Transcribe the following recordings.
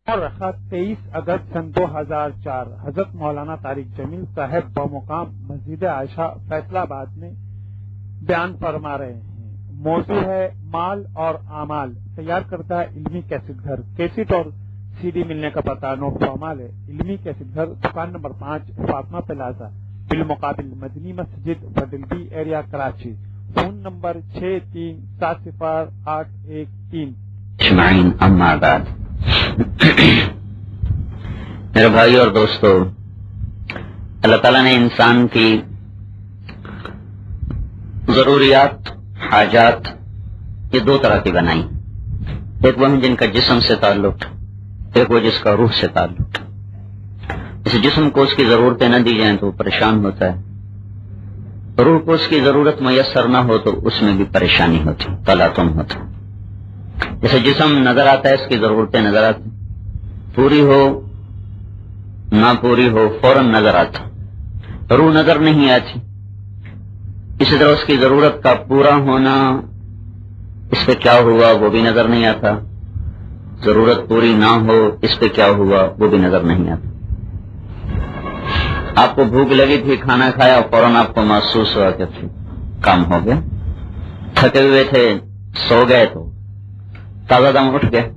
اور رکھا 23 اگست سن 2004 حضرت مولانا طارق جمیل صاحب بمقام مسجد عائشہ فیصلہ آباد میں بیان فرما رہے ہیں۔ موضوع ہے مال اور اعمال۔ تیار کرتا ہے علمی کیسٹ گھر۔ کیسٹ اور سی ڈی ملنے کا پتہ نوٹ فرما لے۔ علمی کیسٹ گھر، دکان نمبر 5، فاطمہ پلازا، بالمقابل Madni Masjid, federal B area, Karachi. Phone number 63708113۔ اما بعد، میرے بھائی اور دوستو، اللہ تعالیٰ نے انسان کی ضروریات، حاجات یہ دو طرح کی بنائی۔ ایک وہ ہیں جن کا جسم سے تعلق، ایک وہ جس کا روح سے تعلق۔ اس جسم کو اس کی ضرورتیں نہ دی جائیں تو وہ پریشان ہوتا ہے، روح کو اس کی ضرورت میسر نہ ہو تو اس میں بھی پریشانی ہوتی، تلاطم ہوتا۔ جیسے جسم نظر آتا ہے، اس کی ضرورتیں نظر آتی، پوری ہو نہ پوری ہو فوراً نظر آتا، روح نظر نہیں آتی۔ اسی طرح اس کی ضرورت کا پورا ہونا، اس پہ کیا ہوا وہ بھی نظر نہیں آتا، ضرورت پوری نہ ہو اس پہ کیا ہوا وہ بھی نظر نہیں آتا۔ آپ کو بھوک لگی تھی، کھانا کھایا اور فوراً آپ کو محسوس ہوا کہ کام ہو گیا، تھکے ہوئے تھے سو گئے تو تازہ دم اٹھ گئے۔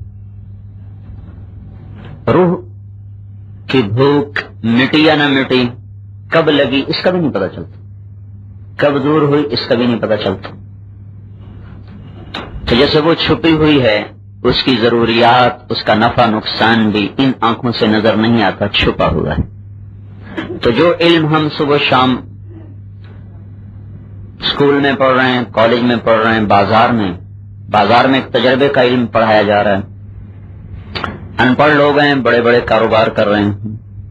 روح کی بھوک مٹی یا نہ مٹی، کب لگی اس کا بھی نہیں پتا چلتا، کب دور ہوئی اس کا بھی نہیں پتا چلتا۔ تو جیسے وہ چھپی ہوئی ہے، اس کی ضروریات، اس کا نفع نقصان بھی ان آنکھوں سے نظر نہیں آتا، چھپا ہوا ہے۔ تو جو علم ہم صبح شام اسکول میں پڑھ رہے ہیں، کالج میں پڑھ رہے ہیں، بازار میں ایک تجربے کا علم پڑھایا جا رہا ہے، ان پڑھ لوگ ہیں، بڑے بڑے کاروبار کر رہے ہیں،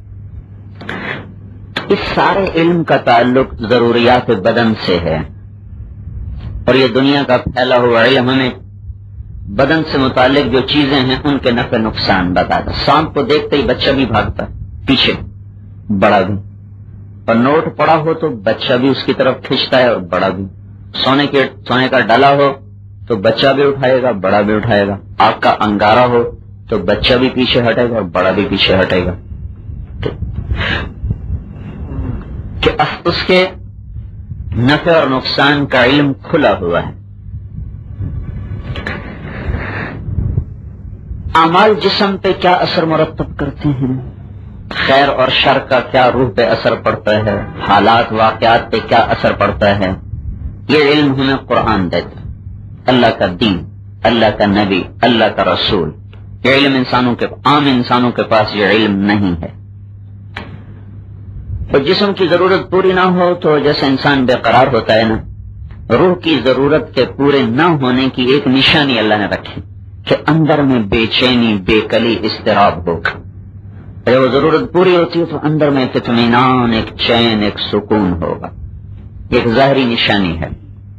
اس سارے علم کا تعلق ضروریات بدن سے ہے، اور یہ دنیا کا پھیلا ہوا علم ہمیں بدن سے متعلق جو چیزیں ہیں ان کے نفع نقصان بتاتا۔ سانپ کو دیکھتے ہی بچہ بھی بھاگتا ہے پیچھے، بڑا بھی، اور نوٹ پڑا ہو تو بچہ بھی اس کی طرف کھینچتا ہے اور بڑا بھی، سونے کا ڈلا ہو تو بچہ بھی اٹھائے گا، بڑا بھی اٹھائے گا، آگ کا انگارہ ہو تو بچہ بھی پیچھے ہٹے گا اور بڑا بھی پیچھے ہٹے گا، کہ اس کے نفع اور نقصان کا علم کھلا ہوا ہے۔ اعمال جسم پہ کیا اثر مرتب کرتے ہیں، خیر اور شر کا کیا روح پہ اثر پڑتا ہے، حالات واقعات پہ کیا اثر پڑتا ہے، یہ علم ہمیں قرآن دیتا ہے، اللہ کا دین، اللہ کا نبی، اللہ کا رسول۔ یہ علم عام انسانوں کے پاس یہ علم نہیں ہے۔ تو جسم کی ضرورت پوری نہ ہو تو جیسے انسان بے قرار ہوتا ہے نا، روح کی ضرورت کے پورے نہ ہونے کی ایک نشانی اللہ نے رکھی کہ اندر میں بے چینی، بے کلی، اضطراب ہوگا۔ جب وہ ضرورت پوری ہوتی ہے تو اندر میں ایک اطمینان، ایک چین، ایک سکون ہوگا، ایک ظاہری نشانی ہے۔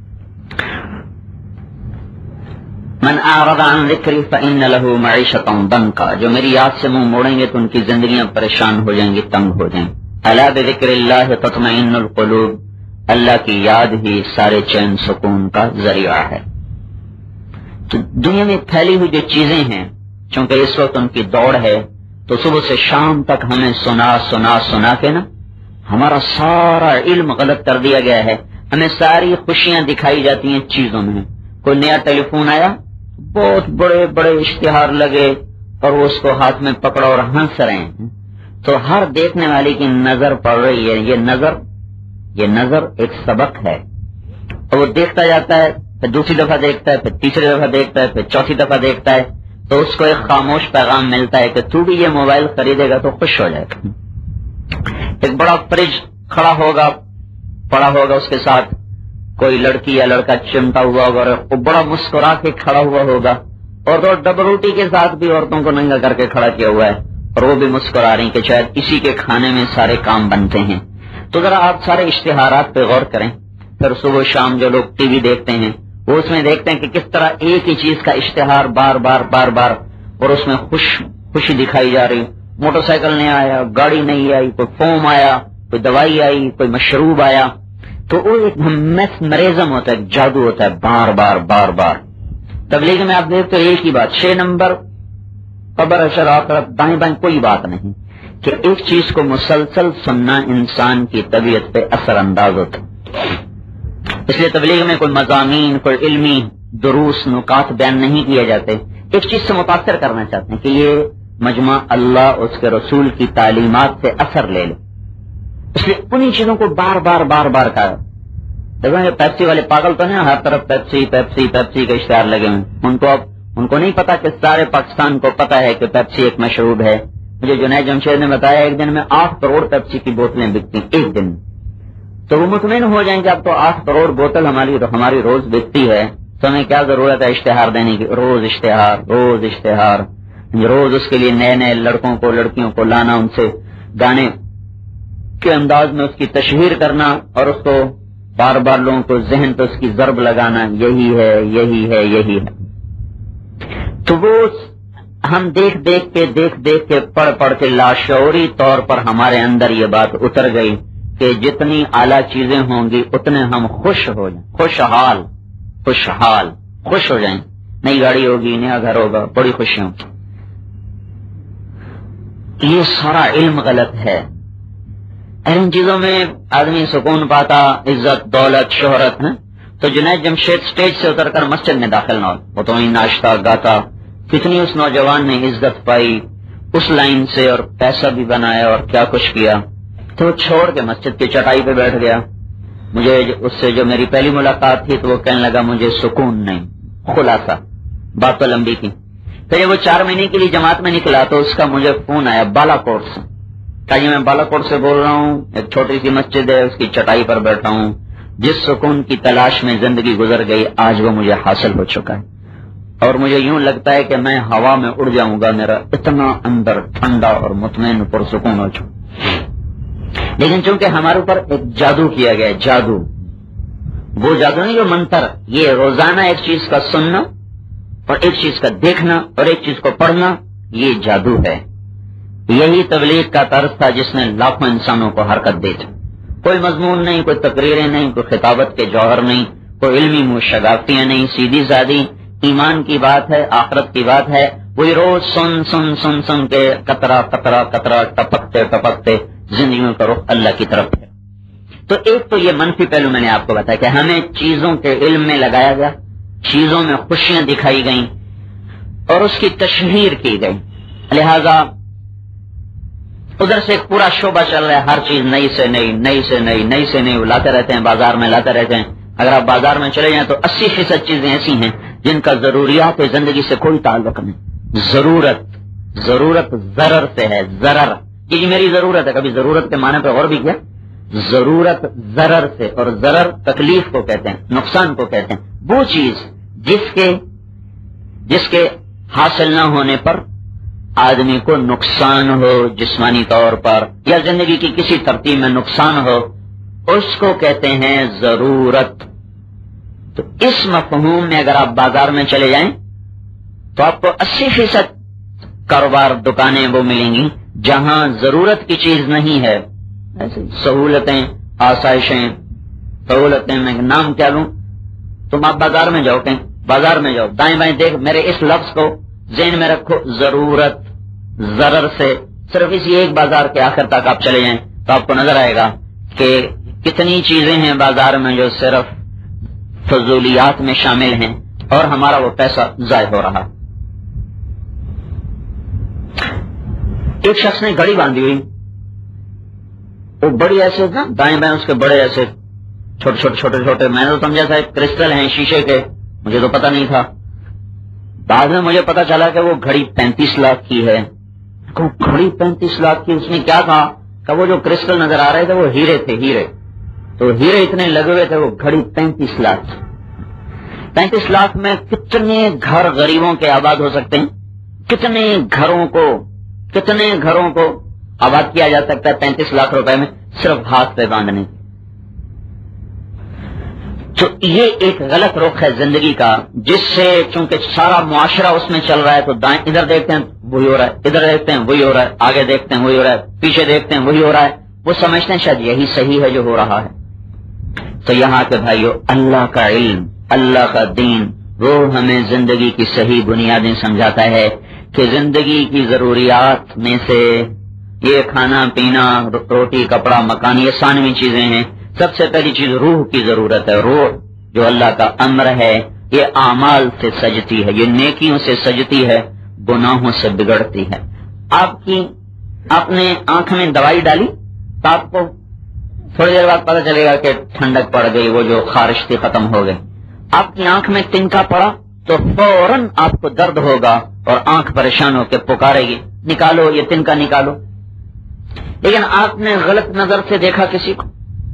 من اعرض عن ذکری فإن له معیشۃ ضنکا، جو میری یاد سے منہ موڑیں گے تو ان کی زندگیاں پریشان ہو جائیں گی، تنگ ہو جائیں گی۔ الا بذکر اللہ تطمئن القلوب، اللہ کی یاد ہی سارے چین سکون کا ذریعہ ہے۔ تو دنیا میں پھیلی ہوئی جو چیزیں ہیں، چونکہ اس وقت ان کی دوڑ ہے، تو صبح سے شام تک ہمیں سنا کے نا ہمارا سارا علم غلط کر دیا گیا ہے۔ ہمیں ساری خوشیاں دکھائی جاتی ہیں چیزوں میں۔ کوئی نیا ٹیلی فون آیا، بہت بڑے بڑے اشتہار لگے اور وہ اس کو ہاتھ میں پکڑا اور ہنس رہے ہیں، تو ہر دیکھنے والے کی نظر پڑ رہی ہے۔ یہ نظر ایک سبق ہے، اور وہ دیکھتا جاتا ہے، پھر دوسری دفعہ دیکھتا ہے، پھر تیسری دفعہ دیکھتا ہے، پھر چوتھی دفعہ دیکھتا ہے، تو اس کو ایک خاموش پیغام ملتا ہے کہ تو بھی یہ موبائل خریدے گا تو خوش ہو جائے گا۔ ایک بڑا فریج کھڑا ہوگا، پڑا ہوگا، اس کے ساتھ کوئی لڑکی یا لڑکا چمٹا ہوا ہوگا اور وہ بڑا مسکرا کے کھڑا ہوا ہوگا، اور تو ڈبل روٹی کے ساتھ بھی عورتوں کو ننگا کر کے کھڑا کیا ہوا ہے، اور وہ بھی مسکرا رہی کہ شاید اسی کے کھانے میں سارے کام بنتے ہیں۔ تو ذرا آپ سارے اشتہارات پہ غور کریں، پھر صبح شام جو لوگ ٹی وی دیکھتے ہیں وہ اس میں دیکھتے ہیں کہ کس طرح ایک ہی چیز کا اشتہار بار بار اور اس میں خوشی دکھائی جا رہی۔ موٹر سائیکل نہیں آیا، گاڑی نہیں آئی، کوئی فوم آیا، کوئی دوائی آئی، کوئی مشروب آیا، تو وہ ایک میسمرزم ہوتا ہے، جادو ہوتا ہے، بار بار۔ تبلیغ میں آپ دیکھتے ایک ہی بات، 6 نمبر قبر اشر آخرت دائیں بائیں کوئی بات نہیں کہ ایک چیز کو مسلسل سننا انسان کی طبیعت پہ اثر انداز ہوتا. اس لیے تبلیغ میں کوئی مضامین کوئی علمی دروس نکات بیان نہیں کیے جاتے. ایک چیز سے متاثر کرنا چاہتے ہیں کہ یہ مجمع اللہ اس کے رسول کی تعلیمات سے اثر لے لے. اس لیے انہی چیزوں کو بار بار بار بار کہا. دیکھو یہ پیپسی والے پاگل تو نہیں ہر طرف پیپسی پیپسی پیپسی کے اشتہار لگے ہوئے. ان کو نہیں پتا کہ سارے پاکستان کو پتا ہے کہ پیپسی ایک مشروب ہے. مجھے جنید جمشید نے بتایا ایک دن میں 8 کروڑ پیپسی کی بوتلیں بکتی ایک دن. تو وہ مطمئن ہو جائیں کہ اب تو 8 کروڑ بوتل ہماری روز بکتی ہے تو ہمیں کیا ضرورت ہے اشتہار دینے کی. روز اشتہار روز اس کے لیے نئے نئے لڑکوں کو لڑکیوں کو لانا, ان سے گانے کے انداز میں اس کی تشہیر کرنا اور اس کو بار بار لوگوں کو ذہن پہ اس کی ضرب لگانا. یہی ہے. تو وہ ہم دیکھ کے پڑھ کے لاشعوری طور پر ہمارے اندر یہ بات اتر گئی کہ جتنی اعلیٰ چیزیں ہوں گی اتنے ہم خوش ہو جائیں. خوش ہو جائیں. نئی گاڑی ہوگی, نیا گھر ہوگا, بڑی خوشیاں. یہ سارا علم غلط ہے. ان چیزوں میں آدمی سکون پاتا, عزت دولت شہرت ہے. تو جنید جمشید سٹیج سے اتر کر مسجد میں داخل نہ ہو, وہ تو وہیں ناشتہ گاتا. کتنی اس نوجوان نے عزت پائی اس لائن سے اور پیسہ بھی بنایا اور کیا کچھ کیا. تو وہ چھوڑ کے مسجد کی چٹائی پہ بیٹھ گیا. مجھے اس سے جو میری پہلی ملاقات تھی تو وہ کہنے لگا مجھے سکون نہیں. خلاصہ بات تو لمبی کی. پھر وہ 4 مہینے کے لیے جماعت میں نکلا تو اس کا مجھے فون آیا بالا کوٹ سے. کہا جی میں بالا کوٹ سے بول رہا ہوں, ایک چھوٹی سی مسجد ہے اس کی چٹائی پر بیٹھا ہوں. جس سکون کی تلاش میں زندگی گزر گئی آج وہ مجھے حاصل ہو چکا ہے اور مجھے یوں لگتا ہے کہ میں ہوا میں اڑ جاؤں گا. میرا اتنا اندر ٹھنڈا اور مطمئن پرسکون ہو چکا. لیکن چونکہ ہمارے اوپر ایک جادو کیا گیا, جادو وہ جادو نہیں جو منتر, یہ روزانہ ایک چیز کا سننا اور ایک چیز کا دیکھنا اور ایک چیز کو پڑھنا, یہ جادو ہے. یہی تبلیغ کا طرز تھا جس نے لاکھوں انسانوں کو حرکت دی تھی. کوئی مضمون نہیں, کوئی تقریریں نہیں, کوئی خطابت کے جوہر نہیں, کوئی علمی مشغافتیاں نہیں, سیدھی سادی ایمان کی بات ہے, آخرت کی بات ہے. وہی روز سن کے قطرہ ٹپکتے زندگیوں کا رخ اللہ کی طرف ہے. تو ایک تو یہ منفی پہلو میں نے آپ کو بتایا کہ ہمیں چیزوں کے علم میں لگایا گیا, چیزوں میں خوشیاں دکھائی گئیں اور اس کی تشہیر کی گئی. لہذا ادھر سے ایک پورا شعبہ چل رہا ہے, ہر چیز نئی سے نئی لاتے رہتے ہیں, بازار میں لاتے رہتے ہیں. اگر آپ بازار میں چلے جائیں تو 80% چیزیں ایسی ہیں جن کا ضروریات زندگی سے کوئی تعلق نہیں. ضرورت ضرر سے ہے. ضرر یہ میری ضرورت ہے. کبھی ضرورت کے معنی پہ اور بھی کیا, ضرورت ضرر سے, اور ضرر تکلیف کو کہتے ہیں, نقصان کو کہتے ہیں. وہ چیز جس کے حاصل نہ ہونے پر آدمی کو نقصان ہو جسمانی طور پر یا زندگی کی کسی ترتیب میں نقصان ہو, اس کو کہتے ہیں ضرورت. تو اس مفہوم میں اگر آپ بازار میں چلے جائیں تو آپ کو 80% کاروبار دکانیں وہ ملیں گی جہاں ضرورت کی چیز نہیں ہے. سہولتیں, آسائشیں, سہولتیں میں نام کیا لوں. تم آپ بازار میں جاؤ, کہیں بازار میں جاؤ, دائیں بائیں دیکھ, میرے اس لفظ کو ذہن میں رکھو, ضرورت ضرر سے. صرف اسی ایک بازار کے آخر تک آپ چلے جائیں تو آپ کو نظر آئے گا کہ کتنی چیزیں ہیں بازار میں جو صرف فضولیات میں شامل ہیں اور ہمارا وہ پیسہ ضائع ہو رہا. ایک شخص نے گھڑی باندھی ہوئی, وہ بڑی ایسے نا, دائیں بائیں اس کے بڑے ایسے چھوٹے, میں نے تو سمجھا تھا کرسٹل ہیں شیشے کے, مجھے تو پتہ نہیں تھا. بعد میں مجھے پتا چلا کہ وہ گھڑی 35 لاکھ کی ہے. گھڑی 35 لاکھ کی, اس نے کیا کہا کہ وہ جو کرسٹل نظر آ رہے تھے وہ ہیرے تھے, ہیرے. تو ہیرے اتنے لگے ہوئے تھے, وہ گھڑی 35 لاکھ. 35 لاکھ میں کتنے گھر غریبوں کے آباد ہو سکتے ہیں, کتنے گھروں کو آباد کیا جا سکتا ہے 35 لاکھ روپے میں صرف ہاتھ پہ باندھنے. تو یہ ایک غلط رخ ہے زندگی کا, جس سے چونکہ سارا معاشرہ اس میں چل رہا ہے تو دائیں ادھر دیکھتے ہیں وہی ہو رہا ہے, ادھر دیکھتے ہیں وہی ہو رہا ہے, آگے دیکھتے ہیں وہی ہو رہا ہے, پیچھے دیکھتے ہیں وہی ہو رہا ہے. وہ سمجھتے ہیں شاید یہی صحیح ہے جو ہو رہا ہے. تو یہاں کے بھائیو, اللہ کا علم, اللہ کا دین, وہ ہمیں زندگی کی صحیح بنیادیں سمجھاتا ہے کہ زندگی کی ضروریات میں سے یہ کھانا پینا روٹی کپڑا مکان یہ ثانوی چیزیں ہیں. سب سے پہلی چیز روح کی ضرورت ہے. روح جو اللہ کا امر ہے یہ اعمال سے سجتی ہے, یہ نیکیوں سے سجتی ہے, گناہوں سے بگڑتی ہے. آپ نے آنکھ میں دوائی ڈالی تو آپ کو تھوڑی دیر بعد پتہ چلے گا کہ ٹھنڈک پڑ گئی, وہ جو خارش تھی ختم ہو گئی. آپ کی آنکھ میں تنکا پڑا تو فوراً آپ کو درد ہوگا اور آنکھ پریشان ہو کے پکارے گی نکالو یہ تنکا نکالو. لیکن آپ نے غلط نظر سے دیکھا کسی کو.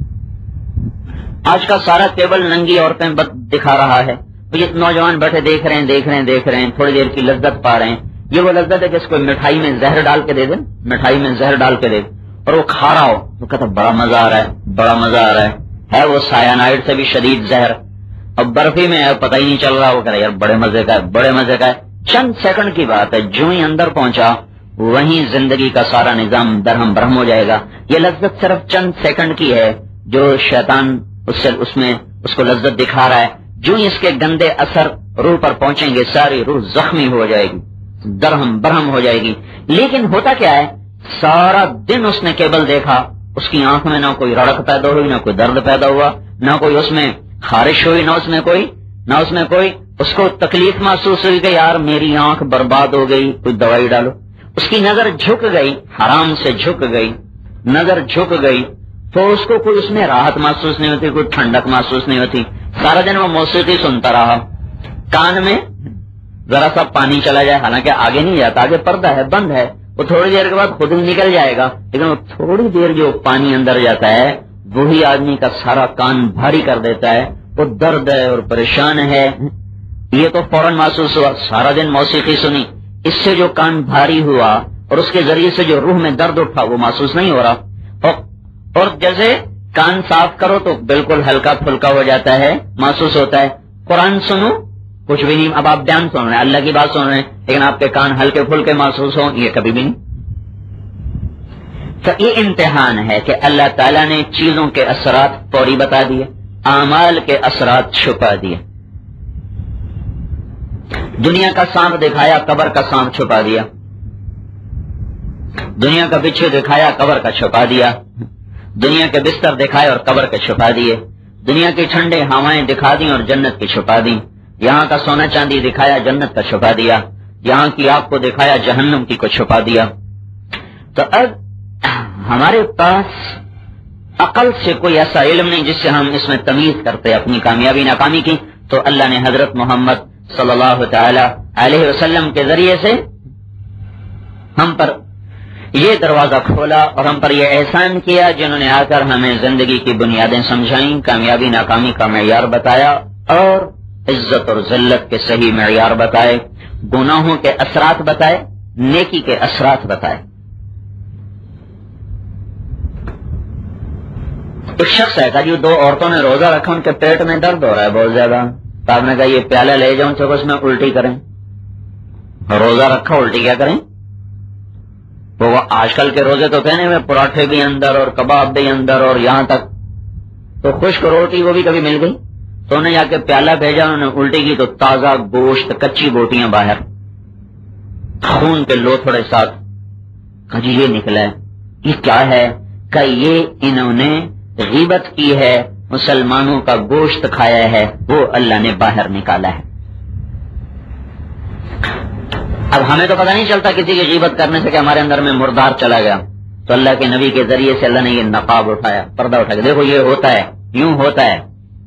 آج کا سارا کیبل ننگی عورتیں دکھا رہا ہے. یہ نوجوان بیٹھے دیکھ رہے ہیں تھوڑی دیر کی لذت پا رہے ہیں. یہ وہ لذت ہے کہ اس کو مٹھائی میں زہر ڈال کے دے دیں, مٹھائی میں زہر ڈال کے دے دیں اور وہ کھا رہا ہو تو کہتا بڑا مزہ آ رہا ہے, بڑا مزہ آ رہا ہے وہ سائنائڈ سے بھی شدید زہر. اب برفی میں پتہ ہی نہیں چل رہا, وہ کہہ رہا یار بڑے مزے کا ہے, بڑے مزے کا ہے. چند سیکنڈ کی بات ہے, جو ہی اندر پہنچا وہیں زندگی کا سارا نظام درہم برہم ہو جائے گا. یہ لذت صرف چند سیکنڈ کی ہے جو شیطان اس کو لذت دکھا رہا ہے. جو ہی اس کے گندے اثر روح پر پہنچیں گے ساری روح زخمی ہو جائے گی, درہم برہم ہو جائے گی. لیکن ہوتا کیا ہے, سارا دن اس نے کیبل دیکھا, اس کی آنکھ میں نہ کوئی رڑک پیدا ہوئی, نہ کوئی درد پیدا ہوا, نہ کوئی اس میں خارش ہوئی, نہ اس میں کوئی اس کو تکلیف محسوس ہوئی کہ یار میری آنکھ برباد ہو گئی, کوئی دوائی ڈالو. اس کی نظر جھک گئی, حرام سے جھک گئی, نظر جھک گئی تو اس کو کوئی اس میں راحت محسوس نہیں ہوتی, کوئی ٹھنڈک محسوس نہیں ہوتی. سارا دن وہ موسیقی سنتا رہا. کان میں ذرا سا پانی چلا جائے, حالانکہ آگے نہیں جاتا, آگے پردہ ہے, بند ہے, وہ تھوڑی دیر کے بعد خود ہی نکل جائے گا. لیکن وہ تھوڑی دیر جو پانی اندر جاتا ہے وہی آدمی کا سارا کان بھاری کر دیتا ہے. وہ درد ہے اور پریشان ہے, یہ تو فوراً محسوس ہوا. سارا دن موسیقی سنی, اس سے جو کان بھاری ہوا اور اس کے ذریعے سے جو روح میں درد اٹھا وہ محسوس نہیں ہو رہا. اور جیسے کان صاف کرو تو بالکل ہلکا پھلکا ہو جاتا ہے, محسوس ہوتا ہے. قرآن سنو کچھ بھی نہیں. اب آپ بیان سن رہے ہیں, اللہ کی بات سن رہے ہیں, لیکن آپ کے کان ہلکے پھلکے محسوس ہوں, یہ کبھی بھی نہیں. تو یہ امتحان ہے کہ اللہ تعالیٰ نے چیزوں کے اثرات فوری بتا دیے, اعمال کے اثرات چھپا دیے. دنیا کا سانپ دکھایا, قبر کا سانپ چھپا دیا. دنیا کا بچھو دکھایا, قبر کا چھپا دیا. دنیا کے بستر دکھائے اور قبر کے چھپا دیے. دنیا کی ٹھنڈے ہوائیں دکھا دیں اور جنت کی چھپا دیں. یہاں کا سونا چاندی دکھایا, جنت کا چھپا دیا. یہاں کی آگ کو دکھایا, جہنم کی کو چھپا دیا. تو اب ہمارے پاس عقل سے کوئی ایسا علم نہیں جس سے ہم اس میں تمیز کرتے اپنی کامیابی ناکامی کی. تو اللہ نے حضرت محمد صلی اللہ تعالی علیہ وسلم کے ذریعے سے ہم پر یہ دروازہ کھولا اور ہم پر یہ احسان کیا, جنہوں نے آ کر ہمیں زندگی کی بنیادیں سمجھائیں, کامیابی ناکامی کا معیار بتایا اور عزت اور ذلت کے صحیح معیار بتائے, گناہوں کے اثرات بتائے, نیکی کے اثرات بتائے. ایک شخص ہے کہ جو 2 عورتوں نے روزہ رکھا, ان کے پیٹ میں درد ہو رہا ہے بہت زیادہ. تو آپ نے کہا یہ پیالہ لے جاؤں تو اس میں الٹی کریں. روزہ رکھا, الٹی کیا کریں؟ وہ آج کل کے روزے تو کہنے میں پراٹھے بھی اندر اور کباب بھی اندر اور یہاں تک تو خشک روٹی وہ بھی کبھی مل گئی تو انہیں جا کے پیالہ بھیجا, انہوں نے الٹی کی تو تازہ گوشت, کچی بوٹیاں باہر, خون کے لوتھڑے ساتھ. کہا جی یہ نکلا ہے, یہ کیا ہے؟ کہ یہ انہوں نے غیبت کی ہے, مسلمانوں کا گوشت کھایا ہے, وہ اللہ نے باہر نکالا ہے. اب ہمیں تو پتہ نہیں چلتا کسی کی غیبت کرنے سے کہ ہمارے اندر میں مردار چلا گیا. تو اللہ کے نبی کے ذریعے سے اللہ نے یہ نقاب اٹھایا, پردہ اٹھایا, دیکھو یہ ہوتا ہے, یوں ہوتا ہے.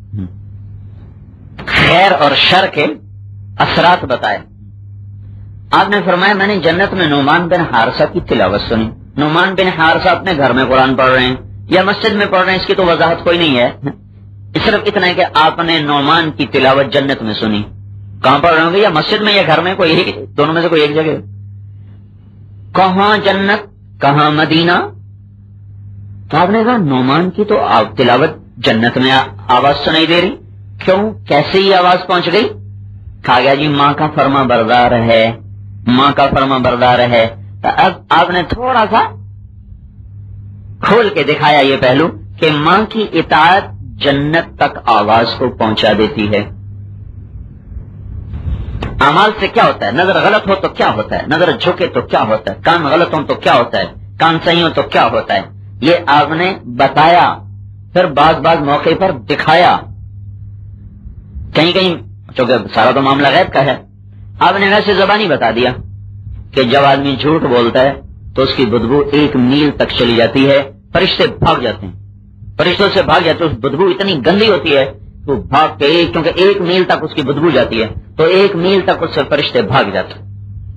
خیر اور شر کے اثرات بتائے. آپ نے فرمایا میں نے جنت میں نعمان بن حارثہ کی تلاوت سنی. نعمان بن حارثہ اپنے گھر میں قرآن پڑھ رہے ہیں یا مسجد میں پڑھ رہے ہیں, اس کی تو وضاحت کوئی نہیں ہے, صرف اتنا ہے کہ آپ نے نعمان کی تلاوت جنت میں سنی. کہاں پڑھ رہے ہوں گے, یا مسجد میں یا گھر میں, کوئی دونوں میں سے کوئی ایک جگہ. کہاں جنت کہاں مدینہ؟ تو آپ نے کہا نعمان کی تو تلاوت جنت میں آواز سنائی دے رہی, کیوں, کیسے ہی آواز پہنچ گئی؟ کہا گیا جی ماں کا فرما بردار ہے, ماں کا فرما بردار ہے. تو اب آپ نے تھوڑا سا کھول کے دکھایا یہ پہلو کہ ماں کی اطاعت جنت تک آواز کو پہنچا دیتی ہے. اعمال سے کیا ہوتا ہے؟ نظر غلط ہو تو کیا ہوتا ہے؟ نظر جھکے تو کیا ہوتا ہے؟ کان غلط ہو تو کیا ہوتا ہے؟ کان صحیح ہو تو کیا ہوتا ہے؟ یہ آپ نے بتایا، پھر بعض موقع پر دکھایا، کہیں کہیں چونکہ سارا تو معاملہ غیب کا ہے، آپ نے ویسے زبانی بتا دیا کہ جب آدمی جھوٹ بولتا ہے تو اس کی بدبو 1 میل تک چلی جاتی ہے، فرشتے بھاگ جاتے ہیں، فرشتوں سے بھاگ جاتے ہیں، اس بدبو اتنی گندی ہوتی ہے تو بھاگ کے، کیونکہ 1 میل تک اس کی بدبو جاتی ہے تو 1 میل تک اس سے فرشتے بھاگ جاتے ہیں۔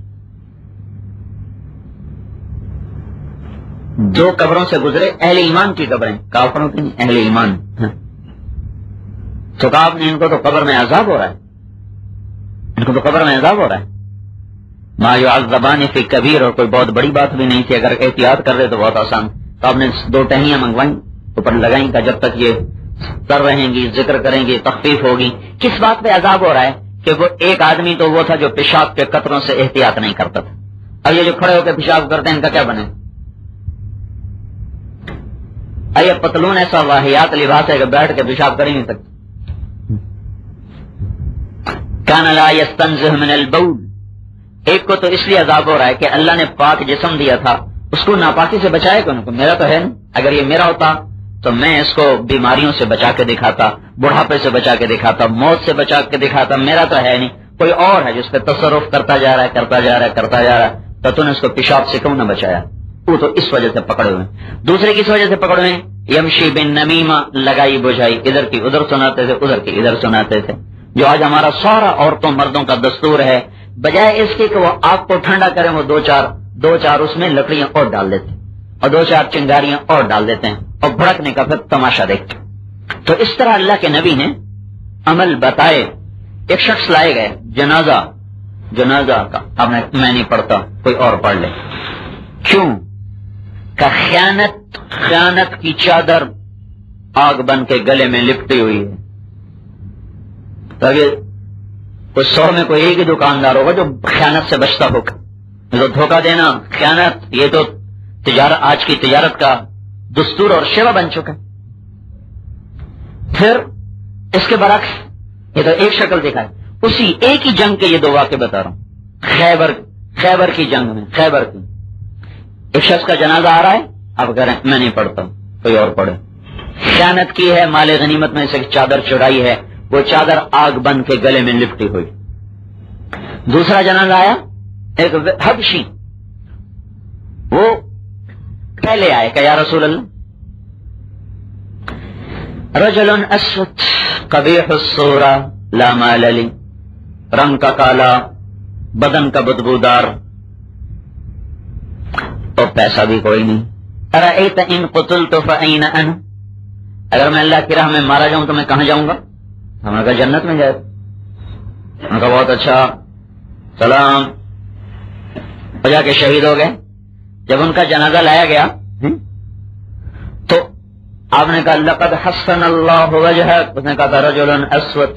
2 قبروں سے گزرے، اہل ایمان کی قبریں، کافروں کی نہیں، اہل ایمان، تو کہا آپ نے ان کو تو قبر میں عذاب ہو رہا ہے، ان کو تو قبر میں عذاب ہو رہا ہے، ما یعذبان فی کبیر، اور کوئی بہت بڑی بات بھی نہیں تھی، اگر احتیاط کر رہے تو بہت آسان، تو آپ نے 2 ٹہنیاں منگوائیں، اوپر لگائیں کہ جب تک یہ کر رہیں گی، ذکر کریں گی، تخفیف ہوگی۔ کس بات پہ عذاب ہو رہا ہے؟ کہ وہ ایک آدمی تو وہ تھا جو پیشاب کے قطروں سے احتیاط نہیں کرتا تھا، اب یہ جو کھڑے ہو کے پیشاب کرتے ہیں ان کا کیا بنے؟ یہ پتلون ایسا واہیات لباس ہے کہ بیٹھ کے پیشاب کر ہی نہیں سکتے۔ کان لا یستنزہ من البول، ایک کو تو اس لیے عذاب ہو رہا ہے کہ اللہ نے پاک جسم دیا تھا، اس کو ناپاکی سے بچائے کون؟ میرا تو ہے نہیں، اگر یہ میرا ہوتا تو میں اس کو بیماریوں سے بچا کے دکھاتا، بڑھاپے سے بچا کے دکھاتا، موت سے بچا کے دکھاتا، میرا تو ہے نہیں، کوئی اور ہے جس پہ تصرف کرتا جا رہا ہے، تو تو نے اس کو پیشاب سے کیوں نہ بچایا؟ وہ تو اس وجہ سے پکڑے ہوئے، دوسرے کس وجہ سے پکڑے ہوئے؟ یمشی بن نمیمہ، لگائی بجھائی، ادھر کی ادھر سناتے تھے، ادھر کی ادھر سناتے تھے، جو آج ہمارا سارا عورتوں مردوں کا دستور ہے، بجائے اس کے کہ وہ آگ کو ٹھنڈا کریں، وہ دو چار اس میں لکڑیاں اور ڈال دیتے ہیں، اور 2-4 چنگاریاں اور ڈال دیتے ہیں، اور بھڑکنے کا پھر تماشا دیکھتے ہیں۔ تو اس طرح اللہ کے نبی نے عمل بتائے۔ ایک شخص لائے گئے، جنازہ کا، اب میں نہیں پڑھتا، کوئی اور پڑھ لے، کیوں کہ خیانت کی چادر آگ بن کے گلے میں لپٹی ہوئی ہے، تاکہ کوئی 100 میں کوئی ایک ہی دکاندار ہوگا جو خیانت سے بچتا ہوگا، تو دھوکہ دینا، خیانت، یہ تو تجارت، آج کی تجارت کا دستور اور شیوا بن چکا ہے۔ پھر اس کے برعکس یہ تو ایک شکل دکھا ہے، اسی ایک ہی جنگ کے یہ 2 واقعے بتا رہا ہوں، خیبر کی جنگ میں، خیبر کی ایک شخص کا جنازہ آ رہا ہے، آپ کہہ رہے ہیں میں نہیں پڑھتا ہوں، کوئی اور پڑھے، خیانت کی ہے، مال غنیمت میں سے چادر چرائی ہے، وہ چادر آگ بن کے گلے میں لپٹی ہوئی۔ دوسرا جنازہ آیا، ایک حبشی، وہ پہلے آئے کہ یا رسول اللہ، رجل اسود قبیح الصورہ لا مال لی، رنگ کا کالا، بدن کا بدبودار، تو پیسہ بھی کوئی نہیں، ارأیت ان قتلت فأین انا، اگر میں اللہ کی راہ میں مارا جاؤں تو میں کہاں جاؤں گا؟ ہم نے کہا جنت میں جائے، ہم نے کہا بہت اچھا، سلام، ہو جا کے شہید ہو گئے۔ جب ان کا جنازہ لایا گیا تو آپ نے کہا لقد حسن اللہ وجہک، اس نے کہا تھا رجل اسود،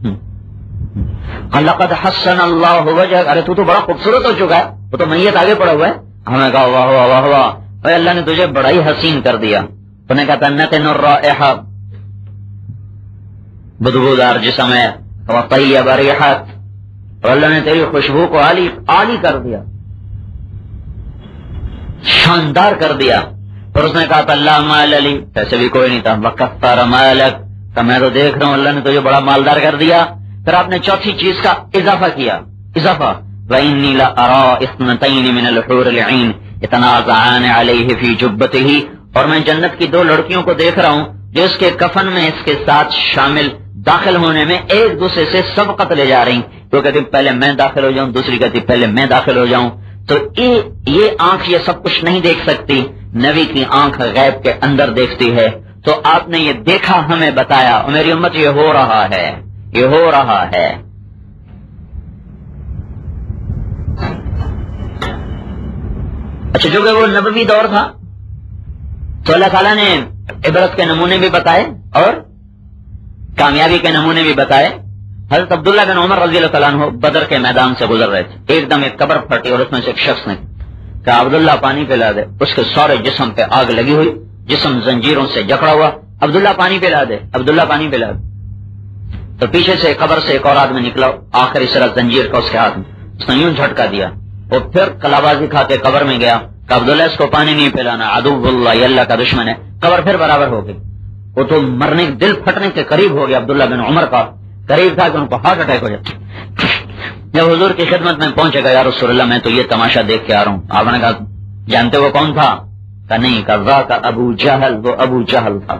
لقد حسن اللہ وجہک، ارے تو بڑا خوبصورت ہو چکا ہے، وہ تو میت آگے پڑا ہوا ہے، ہم نے کہا واہ واہ واہ واہ، اے اللہ نے تجھے بڑا ہی حسین کر دیا، تو نے کہا تھا نتن الرائحہ، بدبودار جسم ہے، وطیب ریحت، اور اللہ نے تیری خوشبو کو عالی کر دیا، شاندار کر دیا۔ پھر اس نے کہا تھا لا مال لی، پیسے بھی کوئی نہیں تھا، وکثر مالک، کہ میں تو دیکھ رہا ہوں اللہ نے تجھے بڑا مالدار کر دیا۔ پھر آپ نے چوتھی چیز کا اضافہ کیا، اضافہ، وَإِنِّي لَأَرَىٰ اثْنَتَيْنِ مِنَ الْحُورِ الْعِينِ يَتَنَازَعَانِ عَلَيْهِ فِي جُبَّتِهِ، اور میں جنت کی 2 لڑکیوں کو دیکھ رہا ہوں جو اس کے کفن میں اس کے ساتھ شامل داخل ہونے میں ایک دوسرے سے سبقت لے جا رہی، وہ کہتی پہلے میں داخل ہو جاؤں، دوسری کہتی پہلے میں داخل ہو جاؤں۔ تو یہ آنکھ یہ سب کچھ نہیں دیکھ سکتی، نبی کی آنکھ غیب کے اندر دیکھتی ہے، تو آپ نے یہ دیکھا، ہمیں بتایا، اور میری امت یہ ہو رہا ہے، یہ ہو رہا ہے۔ اچھا، جو کہ وہ نبوی دور تھا تو اللہ تعالیٰ نے عبرت کے نمونے بھی بتائے اور کامیابی کے نمونے بھی بتائے۔ حضرت عبداللہ بن عمر رضی اللہ تعالیٰ عنہ بدر کے میدان سے گزر رہے تھے، ایک دم ایک قبر پھٹی اور اس میں سے ایک شخص نے کہا عبداللہ پانی پلا دے، اس کے سارے جسم پہ آگ لگی ہوئی، جسم زنجیروں سے جکڑا ہوا، عبداللہ پانی پلا دے، عبداللہ پانی پلا دے۔ تو پیچھے سے قبر سے ایک اور آدمی نکلا، آخری سرا زنجیر کا اس کے ہاتھ میں، اس نے یوں جھٹکا دیا، وہ پھر کلابازی کھا کے قبر میں گیا کہ عبداللہ اس کو پانی نہیں پلانا، عدو اللہ، یہ اللہ کا دشمن ہے. قبر پھر برابر ہو گئی. وہ تو مرنے، دل پھٹنے کے قریب ہو گیا عبداللہ بن عمر کا، قریب تھا کہ ان کو ہارٹ اٹیک ہو جائے. جب حضور کی خدمت میں پہنچے گا، یا رسول اللہ میں تو یہ تماشا دیکھ کے آ رہا ہوں. آپ نے کہا جانتے وہ کون تھا؟ کہا نہیں. کہا کا ابو جہل، وہ ابو جہل تھا.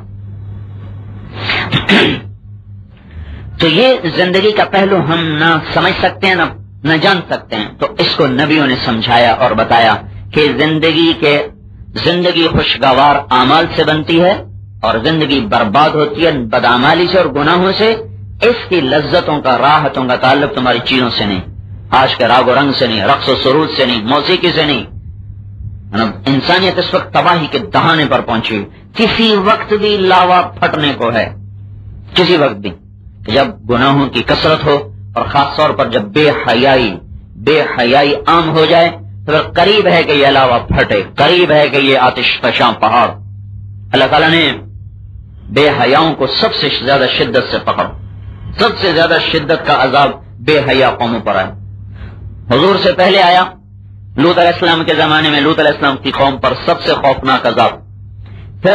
تو یہ زندگی کا پہلو ہم نہ سمجھ سکتے ہیں نہ جان سکتے ہیں. تو اس کو نبیوں نے سمجھایا اور بتایا کہ زندگی خوشگوار اعمال سے بنتی ہے اور زندگی برباد ہوتی ہے بدعمالی سے اور گناہوں سے. اس کی لذتوں کا، راحتوں کا تعلق تمہاری چیزوں سے نہیں، آج کے راگ و رنگ سے نہیں، رقص و سرود سے نہیں، موسیقی سے نہیں. انسانیت اس وقت تباہی کے دہانے پر پہنچی. کسی وقت بھی لاوا پھٹنے کو ہے، کسی وقت بھی، جب گناہوں کی کثرت ہو اور خاص طور پر جب بے حیائی عام ہو جائے تو قریب ہے کہ یہ لاوا پھٹے، قریب ہے کہ یہ آتش فشاں پہاڑ. اللہ تعالیٰ نے بے حیاؤں کو سب سے زیادہ شدت سے پکڑا. سب سے زیادہ شدت کا عذاب بے حیا قوموں پر آیا. حضور سے پہلے آیا لوط علیہ السلام کے زمانے میں، لوط علیہ السلام کی قوم پر سب سے خوفناک عذاب. پھر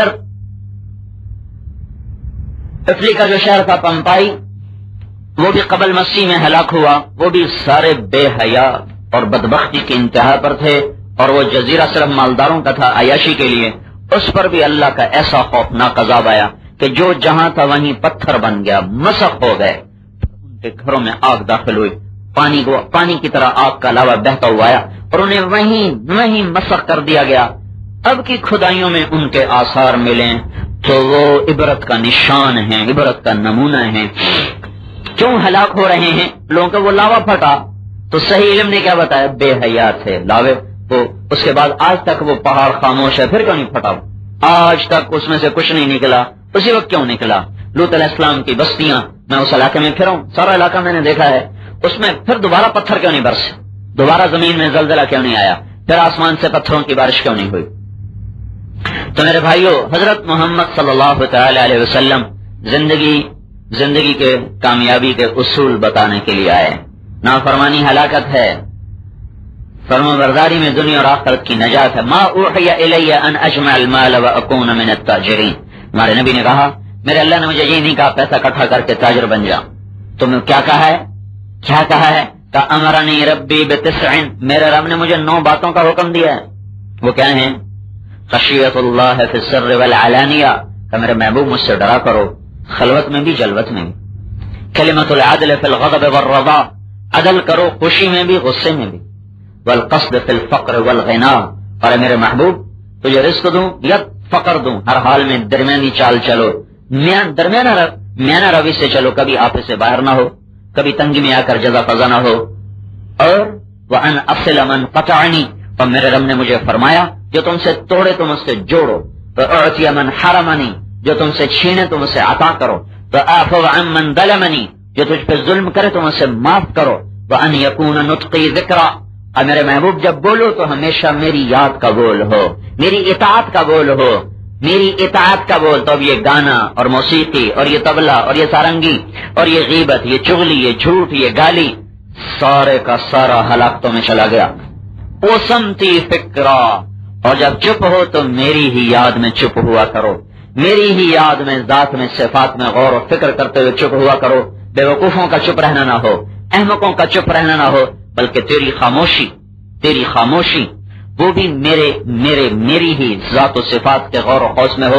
اٹلی کا جو شہر تھا پمپائی، وہ بھی قبل مسیح میں ہلاک ہوا. وہ بھی سارے بے حیا اور بدبختی کی انتہا پر تھے اور وہ جزیرہ صرف مالداروں کا تھا عیاشی کے لیے. اس پر بھی اللہ کا ایسا خوفناک عذاب آیا کہ جو جہاں تھا وہیں پتھر بن گیا، مسخ ہو گئے. ان کے گھروں میں آگ داخل ہوئی، پانی کی طرح آگ کا لاوا بہتا ہوا آیا اور انہیں وہیں مسخ کر دیا گیا. اب کی کھدائیوں میں ان کے آثار ملیں تو وہ عبرت کا نشان ہیں، عبرت کا نمونہ ہیں. کیوں ہلاک ہو رہے ہیں لوگوں کا؟ وہ لاوا پھٹا تو صحیح علم نے کیا بتایا؟ بے حیا تھے لاوے. تو اس کے بعد آج تک وہ پہاڑ خاموش ہے. پھر کیوں نہیں پھٹا؟ آج تک اس میں سے کچھ نہیں نکلا. اسی وقت کیوں نکلا؟ لوط علیہ السلام کی بستیاں، میں اس علاقے میں پھرا ہوں، سارا علاقہ میں نے دیکھا ہے. اس میں پھر دوبارہ پتھر کیوں نہیں برسے؟ دوبارہ زمین میں زلزلہ کیوں نہیں آیا؟ پھر آسمان سے پتھروں کی بارش کیوں نہیں ہوئی؟ تو میرے بھائیو، حضرت محمد صلی اللہ تعالی علیہ وسلم زندگی کے کامیابی کے اصول بتانے کے لیے آئے. نافرمانی ہلاکت ہے، فرمانبرداری میں دنیا اور آخرت کی نجات ہے. ما اوحی الی ان اجمع المال واکون من التاجرین. ہمارے نبی نے کہا، میرے اللہ نے مجھے یہ نہیں کہا پیسہ اکٹھا کر کے تاجر بن جا. تم نے کیا کہا ہے؟ کہ امرنی ربی بتسع، میرے رب نے مجھے 9 باتوں کا حکم دیا ہے. وہ کیا ہیں؟ خشیت اللہ فی السر والعلانیہ، کہ میرے محبوب مجھ سے ڈرا کرو، خلوت میں بھی جلوت میں بھی. کلمۃ العدل فی الغضب والرضا، عدل کرو خوشی میں بھی غصے میں بھی. والقصد فی الفقر والغنا، اور میرے محبوب تجھے رزق دوں یا فقر دوں، ہر حال میں درمیانی چال چلو، میانہ روی سے چلو، کبھی آپس سے باہر نہ ہو، کبھی تنگی میں آ کر جزا فضا نہ ہو. اور وان اصل من قطعنی، اور میرے رب نے مجھے فرمایا جو تم سے توڑے تم اس سے جوڑو. تو اعطی من حرمنی، جو تم سے چھینے تم اسے عطا کرو. تو اعفو عن من ظلمنی، جو تجھ پہ ظلم کرے تم اسے معاف کرو. وان یکون نطقی ذکرا، اور میرے محبوب جب بولو تو ہمیشہ میری یاد کا بول ہو، میری اطاعت کا بول ہو، میری اطاعت کا بول. تو اب یہ گانا اور موسیقی اور یہ طبلہ اور یہ سارنگی اور یہ غیبت، یہ چغلی، یہ جھوٹ، یہ گالی، سارے کا سارا ہلاکتوں میں چلا گیا. وسمتی فکرا، اور جب چپ ہو تو میری ہی یاد میں چپ ہوا کرو، میری ہی یاد میں، ذات میں، صفات میں غور و فکر کرتے ہوئے چپ ہوا کرو. بے وقوفوں کا چپ رہنا نہ ہو، احمقوں کا چپ رہنا نہ ہو، بلکہ تیری خاموشی وہ بھی میری ہی ذات و صفات کے غور و خوص میں ہو.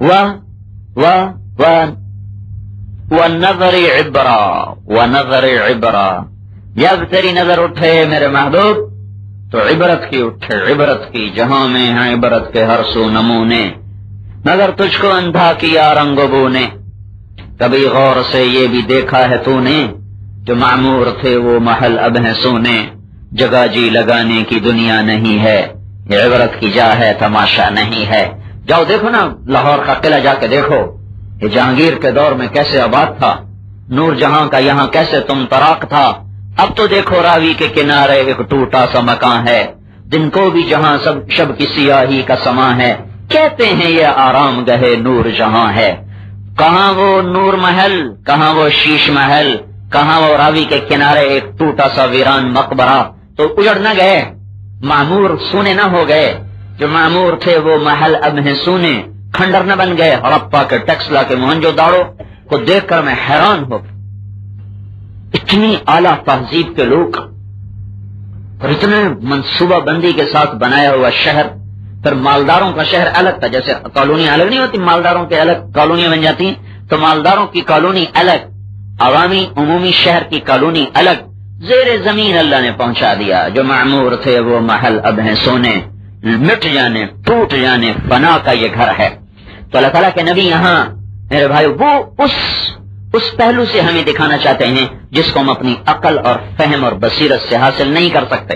وَنَظَرِ عِبْرَا، جب تیری نظر اٹھے میرے محبوب تو عبرت کی اٹھے، عبرت کی، جہاں میں ہیں عبرت کے ہر سو نمونے. مگر تجھ کو اندھا کیا رنگ و بو نے، کبھی غور سے یہ بھی دیکھا ہے تو نے، جو معمور تھے وہ محل اب ہیں سونے. جگہ جی لگانے کی دنیا نہیں ہے، یہ عبرت کی جا ہے، تماشا نہیں ہے. جاؤ دیکھو نا لاہور کا قلعہ، جا کے دیکھو یہ جہانگیر کے دور میں کیسے آباد تھا، نور جہاں کا یہاں کیسے تم طراق تھا. اب تو دیکھو راوی کے کنارے ایک ٹوٹا سا مکان ہے، جن کو بھی جہاں سب شب کی سیاہی کا سما ہے. کہتے ہیں یہ آرام گہے نور جہاں ہے، کہاں وہ نور محل، کہاں وہ شیش محل، کہاں وہ راوی کے کنارے ایک ٹوٹا سا ویران مقبرہ. تو اجڑ نہ گئے، معمور سونے نہ ہو گئے. جو معمور تھے وہ محل اب ہیں سونے، کھنڈر نہ بن گئے. ہڑپا کے ٹیکسلا کے موہنجو داڑو کو دیکھ کر میں حیران ہو، اتنی اعلیٰ تہذیب کے لوگ اور اتنے منصوبہ بندی کے ساتھ بنایا ہوا شہر. پھر مالداروں کا شہر الگ تھا، جیسے کالونی الگ نہیں ہوتی، مالداروں کے الگ کالونیاں بن جاتی ہیں، تو مالداروں کی کالونی الگ، عوامی عمومی شہر کی کالونی الگ. زیر زمین اللہ نے پہنچا دیا. جو معمور تھے وہ محل اب ہیں سونے، مٹ جانے ٹوٹ جانے فنا کا یہ گھر ہے. تو اللہ تعالیٰ کے نبی یہاں میرے بھائی وہ اس پہلو سے ہمیں دکھانا چاہتے ہیں جس کو ہم اپنی عقل اور فہم اور بصیرت سے حاصل نہیں کر سکتے.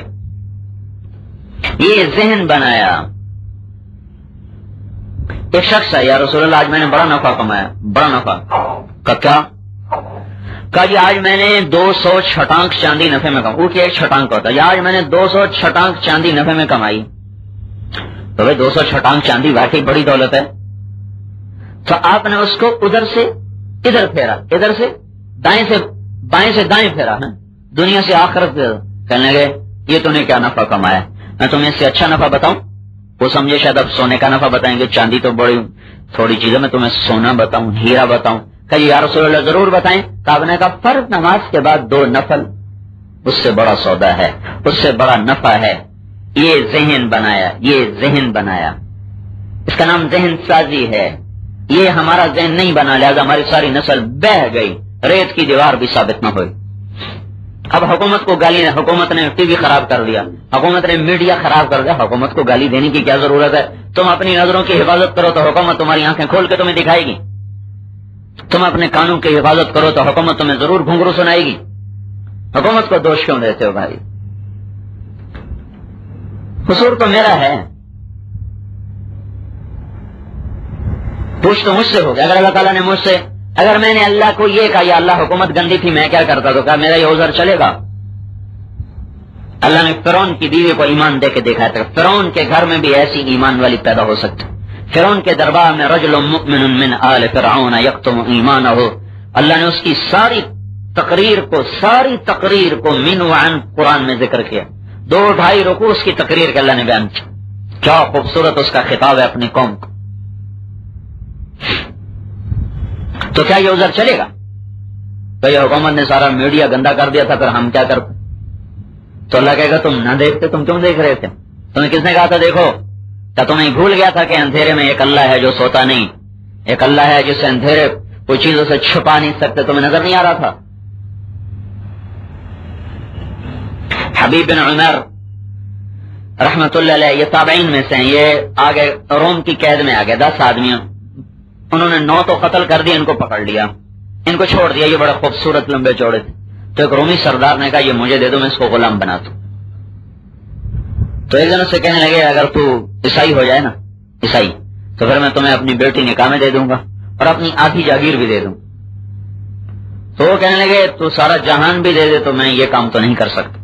یہ ذہن بنایا. ایک شخص ہے، یا رسول اللہ آج میں نے بڑا نفع کمایا. بڑا نفع کا کیا؟ کہا جی آج میں نے 200 چھٹانک چاندی نفے میں کمائی. وہ کیا ایک چھٹانک ہوتا ہے؟ آج میں نے 200 چھٹانک چاندی نفے میں کمائی. تو بھائی 200 چھٹانک چاندی واقعی بڑی دولت ہے. تو آپ نے اس کو ادھر سے ادھر پھیرا، ادھر سے دائیں سے بائیں سے دائیں پھیرا، دنیا سے آخرت. کہنے لگے یہ تو نے کیا نفع کمایا؟ میں تمہیں اس سے اچھا نفع بتاؤں؟ وہ سمجھے شاید اب سونے کا نفع بتائیں گے، چاندی تو بڑی تھوڑی چیز ہے، میں تمہیں سونا بتاؤں، ہیرا بتاؤں. کہ یا رسول اللہ ضرور بتائیں. آپ نے کہا فرض نماز کے بعد 2 نفل، اس سے بڑا سودا ہے، اس سے بڑا نفع ہے. یہ ذہن بنایا، یہ ذہن بنایا. اس کا نام ذہن سازی ہے. یہ ہمارا ذہن نہیں بنا، لہذا ہماری ساری نسل بہ گئی، ریت کی دیوار بھی ثابت نہ ہوئی. اب حکومت کو گالی، حکومت نے ٹی وی خراب کر دیا، حکومت نے میڈیا خراب کر دیا. حکومت کو گالی دینے کی کیا ضرورت ہے؟ تم اپنی نظروں کی حفاظت کرو تو حکومت تمہاری آنکھیں کھول کے تمہیں دکھائے گی. تم اپنے کانوں کی حفاظت کرو تو حکومت تمہیں ضرور گھنگرو سنائے گی. حکومت کو دوش کیوں دیتے ہو بھائی؟ قصور تو میرا ہے. پوچھ تو مجھ سے ہو گیا. اگر اللہ تعالیٰ نے مجھ سے، اگر میں نے اللہ کو یہ کہا یا اللہ حکومت گندی تھی میں کیا کرتا، تو کہا میرا یہ عذر چلے گا؟ اللہ نے فرعون کی بیوی کو ایمان دے کے دیکھا تھا. فرعون کے گھر میں بھی ایسی ایمان والی پیدا ہو سکتی. فرعون کے دربار میں رجل مؤمن من آل فرعون یکتم ایمانہ، اللہ نے اس کی ساری تقریر کو من وعن قرآن میں ذکر کیا. 2-2.5 رکوع اس کی تقریر کے اللہ نے بیان کیا. کیا خوبصورت اس کا خطاب ہے اپنی قوم کو. تو کیا یہ عذر چلے گا؟ تو یہ حکومت نے سارا میڈیا گندا کر دیا تھا، پھر ہم کیا کرتے؟ تو اللہ کہے گا تم نہ دیکھتے، تم کیوں دیکھ رہے تھے؟ تمہیں کس نے کہا تھا دیکھو؟ کیا تمہیں بھول گیا تھا کہ اندھیرے میں ایک اللہ ہے جو سوتا نہیں، ایک اللہ ہے جسے اندھیرے کوئی چیزوں سے چھپا نہیں سکتے؟ تمہیں نظر نہیں آ رہا تھا؟ حبیب بن عمر رحمت اللہ علیہ یہ تابعین میں سے ہیں. یہ آگے روم کی قید میں آگئے 10 آدمیوں. انہوں نے 9 تو قتل کر دیا، ان کو پکڑ لیا، ان کو چھوڑ دیا. یہ بڑے خوبصورت لمبے چوڑے تھے. تو ایک رومی سردار نے کہا یہ مجھے دے دو، میں اس کو غلام بنا دوں. تو ایک جن سے کہنے لگے اگر تو عیسائی ہو جائے نا، عیسائی، تو پھر میں تمہیں اپنی بیٹی نکاح میں دے دوں گا اور اپنی آدھی جاگیر بھی دے دوں. تو وہ کہنے لگے تو سارا جہان بھی دے دے تو میں یہ کام تو نہیں کر سکتا.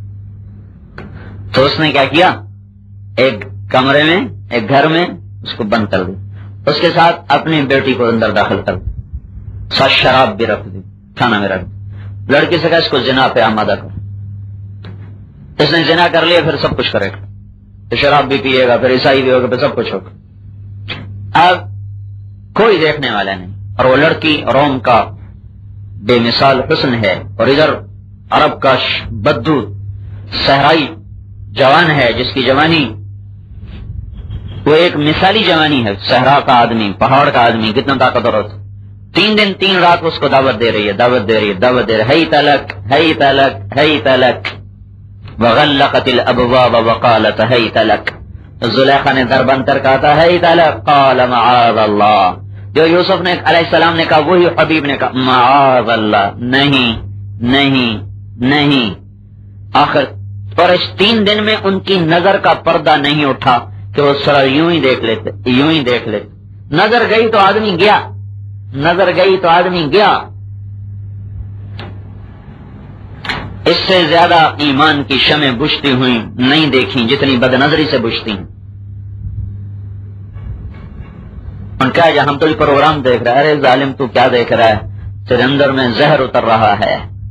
تو اس نے کیا کیا، ایک کمرے میں ایک گھر میں اس کو بند کر دی، اس کے ساتھ اپنی بیٹی کو اندر داخل کر دی، ساتھ شراب بھی رکھ دی، کھانا میں رکھ دی. لڑکی سے کہا اس کو زنا پہ آمادہ کر. اس نے زنا کر لیا، پھر سب کچھ کرے گا، تو شراب بھی پیے گا، پھر عیسائی بھی ہوگا، پھر سب کچھ ہوگا. اب کوئی دیکھنے والا نہیں. اور وہ لڑکی روم کا بے مثال حسن ہے، اور ادھر عرب کا بدو صحرائی جوان ہے جس کی جوانی وہ ایک مثالی جوانی ہے. صحرا کا آدمی، پہاڑ کا آدمی، کتنا طاقتور ہوتا. 3 دن 3 رات اس کو دعوت دے رہی ہے، دعوت دے رہی ہے، دعوت دے رہی ہے. ہی تلک ہی تلک ہی تلک وغلقت الابواب وقالت ہی تلک. زلیخا نے در بند کر کہا تھا ہی تلک، قال معاذ اللہ. جو یوسف نے علیہ السلام نے کہا وہی حبیب نے کہا معاذ اللہ، نہیں نہیں نہیں. آخر اور اس 3 دن میں ان کی نظر کا پردہ نہیں اٹھا کہ وہ سر یوں ہی دیکھ لیتے، یوں ہی دیکھ لیتے. نظر گئی تو آدمی گیا، نظر گئی تو آدمی گیا. اس سے زیادہ ایمان کی شمیں بجھتی ہوئی نہیں دیکھی جتنی بد نظری سے بجھتی ہیں. ان کا جہاں ہم تو یہ پروگرام دیکھ رہا ہے، ارے ظالم تو کیا دیکھ رہا ہے، تیرے اندر میں زہر اتر رہا ہے۔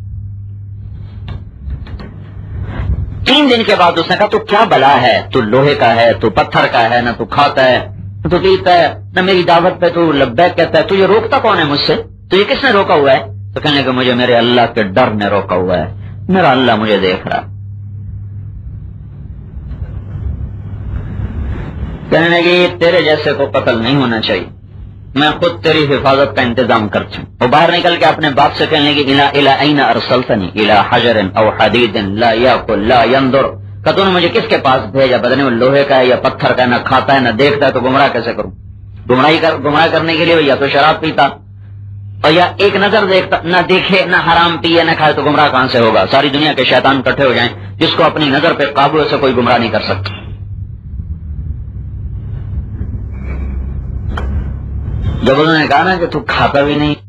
3 دن کے بعد اس نے کہا تو کیا بلا ہے، تو لوہے کا ہے، تو پتھر کا ہے، نہ تو کھاتا ہے نہ تو پیتا ہے، نہ میری دعوت پہ تو لبیک کہتا ہے، تو یہ روکتا کون ہے مجھ سے، تو یہ کس نے روکا ہوا ہے؟ تو کہنے کہ مجھے میرے اللہ کے ڈر نے روکا ہوا ہے، میرا اللہ مجھے دیکھ رہا۔ کہنے لگی تیرے جیسے کو قتل نہیں ہونا چاہیے، میں خود تیری حفاظت کا انتظام کرتی ہوں۔ وہ باہر نکل کے اپنے باپ سے کہنے لگی الی این ارسلتنی الی حجر او حدید لا یاکل لا ینظر، کہ تو نے مجھے کس کے پاس بھیجا، بدنے میں لوہے کا ہے یا پتھر کا، نہ کھاتا ہے نہ دیکھتا ہے، تو گمراہ کیسے کروں؟ گمراہ کرنے کے لیے یا تو شراب پیتا اور یا ایک نظر دیکھتا، نہ دیکھے نہ حرام پیے نہ کھائے، تو گمراہ کہاں سے ہوگا؟ ساری دنیا کے شیطان کٹھے ہو جائیں، جس کو اپنی نظر پہ قابو سے کوئی گمراہ نہیں کر سکتا۔ جب انہوں نے کہا نا کہ تو کھاتا بھی نہیں